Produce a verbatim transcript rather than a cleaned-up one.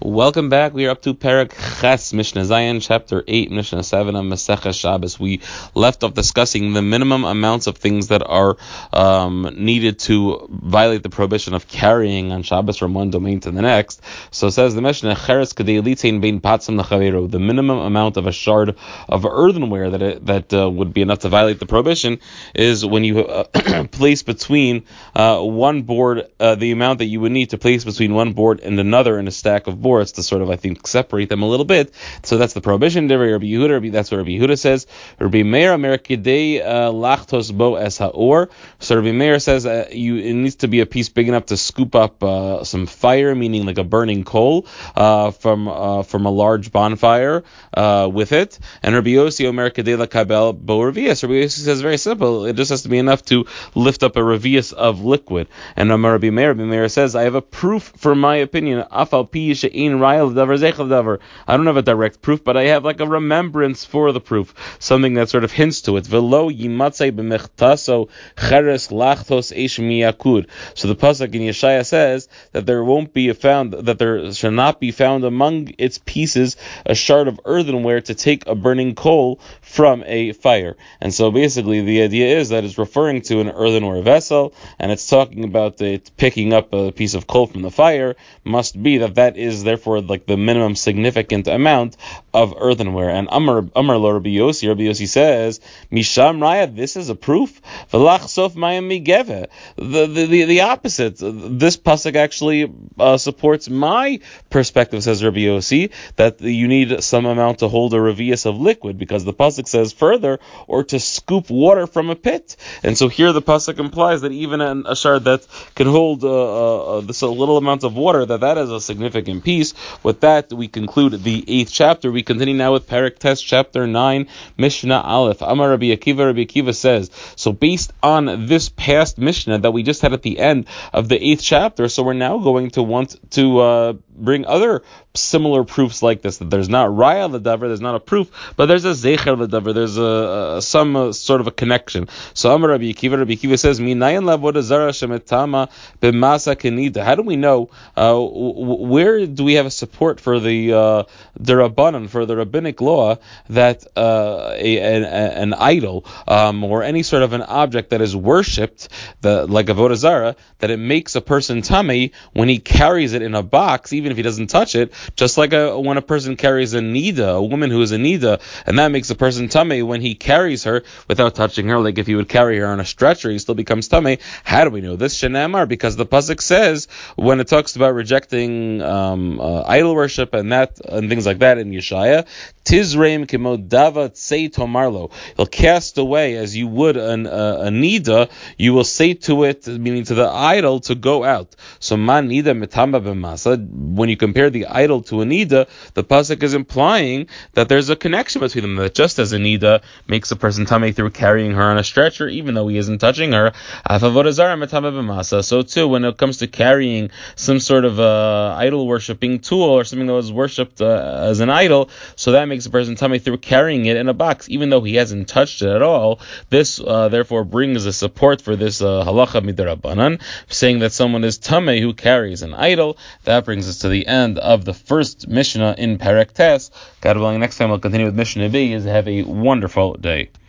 Welcome back. We are up to Perek Ches, Mishnah Zayin, chapter eight, Mishnah seven of Masechah Shabbos. We left off discussing the minimum amounts of things that are um, needed to violate the prohibition of carrying on Shabbos from one domain to the next. So it says the Mishnah, Cheres Kadei Litain Bein Patzim L'Chaveiro, the minimum amount of a shard of earthenware that it, that uh, would be enough to violate the prohibition is when you uh, place between uh, one board, uh, the amount that you would need to place between one board and another in a stack of boards to sort of, I think, separate them a little bit. So that's the prohibition. Rabbi Yehuda, that's what Rabbi Yehuda says. Rabbi Meir, Amer Kidei Lachtos Bo Es Haor. So Rabbi Meir says uh, you it needs to be a piece big enough to scoop up uh, some fire, meaning like a burning coal uh, from uh, from a large bonfire uh, with it. And Rabbi Yossi, Amer Kidei Lakabel Bo Revius. Rabbi Yossi says very simple. It just has to be enough to lift up a revius of liquid. And Amar Rabbi Meir, Rabbi Meir says, I have a proof for my opinion. Afal pi she'in ra'il davar zeichel davar. I don't have a direct proof, but I have like a remembrance for the proof, something that sort of hints to it. Velo yimatzei b'mechtaso cheres lachtos eish miyakud. So the pasuk in Yeshaya says that there won't be a found that there shall not be found among its pieces a shard of earthenware to take a burning coal from a fire. And so basically the idea is that it's referring to an earthenware vessel, and it's talking about it picking up a piece of coal from the fire. Must be that that is therefore like the minimum significant amount of earthenware. And Amar Amar lo Rabbi Yossi, Rabbi Yossi says, Misham Raya, this is a proof. V'lach sof mayim migeve. The the the the opposite. This pasuk actually uh, supports my perspective, says Rabbi Yossi, that you need some amount to hold a revius of liquid, because the pasuk says further, or to scoop water from a pit. And so here the pasuk implies that even a, a shard that can hold uh, uh, this a little amount of water, that that is a significant piece. With that, we conclude the eighth chapter. We continue now with Perek Tes, chapter nine, Mishnah Aleph. Amar Rabbi Akiva, Rabbi Akiva says, so based on this past Mishnah that we just had at the end of the eighth chapter, so we're now going to want to uh, bring other similar proofs like this, that there's not Raya L'Davar, there's not a proof, but there's a Zecher L'Davar, there's a, a some uh, sort of a connection. So Amar Rabbi Akiva, Rabbi Akiva says, Minayin Lavoda Zara Shemetama B'Masa Kenida. How do we know, uh, w- where do we have a support for the uh, the Rabbanan, for the rabbinic law, that uh, a, an, an idol um, or any sort of an object that is worshipped, the, like Avodah Zara, that it makes a person tamei when he carries it in a box, even if he doesn't touch it, just like a, when a person carries a nida, a woman who is a nida, and that makes a person tamei when he carries her without touching her, like if he would carry her on a stretcher, he still becomes tamei. How do we know this? Shenamar, because the pasuk says, when it talks about rejecting um, uh, idol worship and that and things like that in Yeshaya, Tizreim kimodava tsei tomarlo. You'll cast away as you would an, uh, a nida. You will say to it, meaning to the idol, to go out. So man nida mitamba b'masa. When you compare the idol to a nida, the pasuk is implying that there's a connection between them. That just as a nida makes a person tamei through carrying her on a stretcher, even though he isn't touching her, avodah zara mitamba b'masa. So too, when it comes to carrying some sort of uh, idol worshipping tool or something that was worshipped uh, as an idol, so that makes a person tamei through carrying it in a box, even though he hasn't touched it at all. This uh, therefore brings a support for this uh, halacha midarabanan, saying that someone is tamei who carries an idol. That brings us to the end of the first Mishnah in Perek Tes. God willing, next time we'll continue with Mishnah B. Have a wonderful day.